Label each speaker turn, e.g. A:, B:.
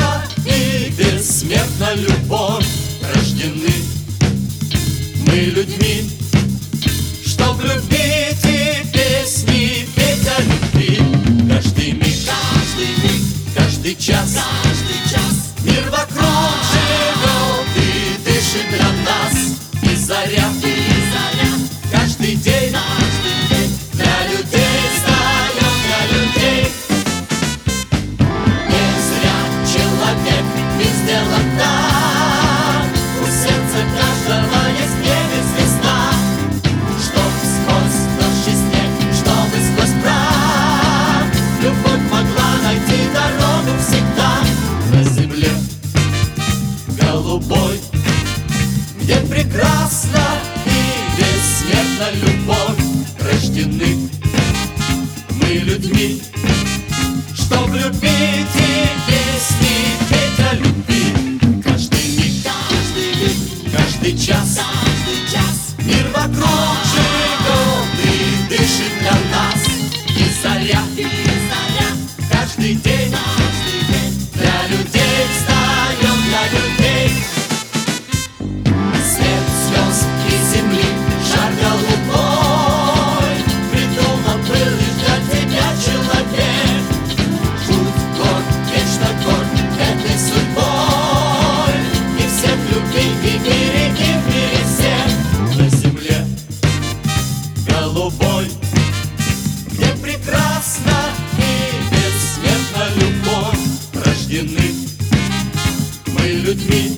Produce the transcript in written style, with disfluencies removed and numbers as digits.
A: прекрасна и бессмертна любовь. Рождены мы людьми, чтоб любить и песни петь о любви. Каждый миг, каждый час мир вокруг живет и дышит для нас. И заря каждый день для людей встаем, для людей. Не зря человек мир сделан так. У сердца каждого есть в небе звезда. Чтоб сквозь дождь и снег, чтобы сквозь прах любовь могла найти дорогу всегда. На земле голубой, где прекрасна и бессмертна любовь. Рождены мы людьми, чтоб любить и песни петь о любви. Каждый миг, каждый час мир вокруг живет и дышит для нас. И заря каждый день для людей встаем, для людей. Свет звезд и земли, шар голубой, придумал был лишь для тебя человек. Путь горд, вечно горд этой судьбой, и всех люби и береги в мире всех. На земле голубой, где прекрасна и бессмертна любовь. Рождены мы людьми,